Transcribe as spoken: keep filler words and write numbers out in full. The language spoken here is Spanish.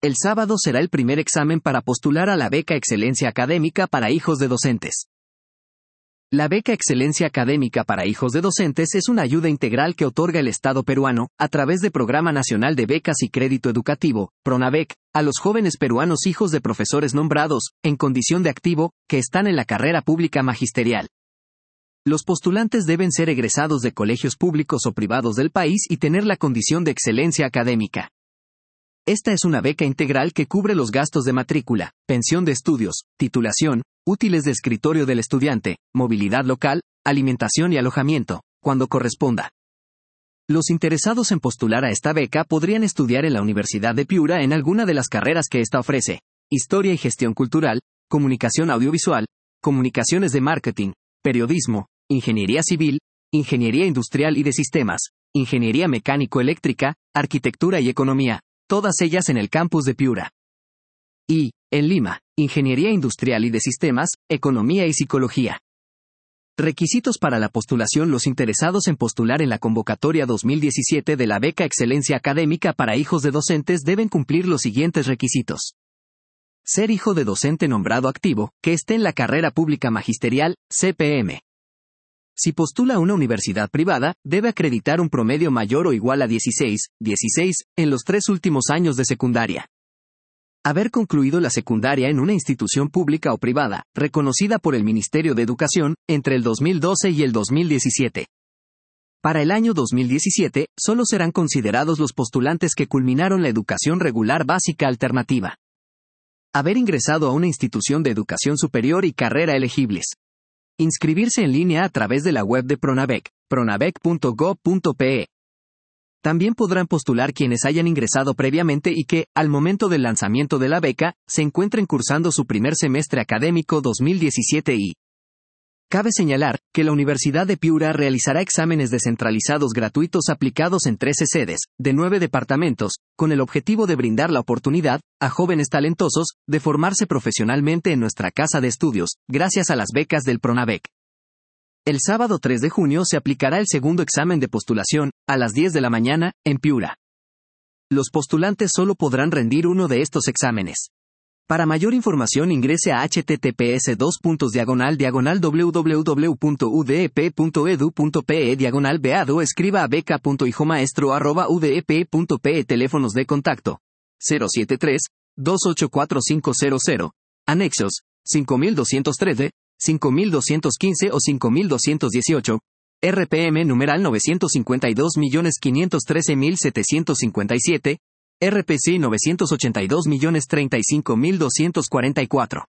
El sábado será el primer examen para postular a la beca Excelencia Académica para hijos de docentes. La beca Excelencia Académica para hijos de docentes es una ayuda integral que otorga el Estado peruano, a través del Programa Nacional de Becas y Crédito Educativo, PRONAVEC, a los jóvenes peruanos hijos de profesores nombrados, en condición de activo, que están en la carrera pública magisterial. Los postulantes deben ser egresados de colegios públicos o privados del país y tener la condición de excelencia académica. Esta es una beca integral que cubre los gastos de matrícula, pensión de estudios, titulación, útiles de escritorio del estudiante, movilidad local, alimentación y alojamiento, cuando corresponda. Los interesados en postular a esta beca podrían estudiar en la Universidad de Piura en alguna de las carreras que ésta ofrece: Historia y Gestión Cultural, Comunicación Audiovisual, Comunicaciones de Marketing, Periodismo, Ingeniería Civil, Ingeniería Industrial y de Sistemas, Ingeniería Mecánico-Eléctrica, Arquitectura y Economía, todas ellas en el campus de Piura. Y, en Lima, Ingeniería Industrial y de Sistemas, Economía y Psicología. Requisitos para la postulación: los interesados en postular en la convocatoria dos mil diecisiete de la Beca Excelencia Académica para hijos de docentes deben cumplir los siguientes requisitos. Ser hijo de docente nombrado activo, que esté en la carrera pública magisterial, C P M. Si postula a una universidad privada, debe acreditar un promedio mayor o igual a dieciséis, dieciséis, en los tres últimos años de secundaria. Haber concluido la secundaria en una institución pública o privada, reconocida por el Ministerio de Educación, entre el dos mil doce y el dos mil diecisiete. Para el año dos mil diecisiete, solo serán considerados los postulantes que culminaron la educación regular básica alternativa. Haber ingresado a una institución de educación superior y carrera elegibles. Inscribirse en línea a través de la web de PRONAVEC, pronavec punto gob punto pe. También podrán postular quienes hayan ingresado previamente y que, al momento del lanzamiento de la beca, se encuentren cursando su primer semestre académico dos mil diecisiete y. Cabe señalar que la Universidad de Piura realizará exámenes descentralizados gratuitos aplicados en trece sedes, de nueve departamentos, con el objetivo de brindar la oportunidad, a jóvenes talentosos, de formarse profesionalmente en nuestra casa de estudios, gracias a las becas del PRONAVEC. El sábado tres de junio se aplicará el segundo examen de postulación, a las diez de la mañana, en Piura. Los postulantes solo podrán rendir uno de estos exámenes. Para mayor información ingrese a https dos puntos diagonal diagonal www punto udep punto edu punto pe diagonal bead o escriba a beca punto hijomaestro arroba udep punto pe. Teléfonos de contacto: cero siete tres, dos ocho cuatro cinco cero cero, anexos cinco mil doscientos trece, cinco mil doscientos quince o cinco mil doscientos dieciocho, R P M numeral novecientos cincuenta y dos millones quinientos trece mil setecientos cincuenta y siete, R P C novecientos ochenta y dos millones treinta y cinco mil doscientos cuarenta y cuatro.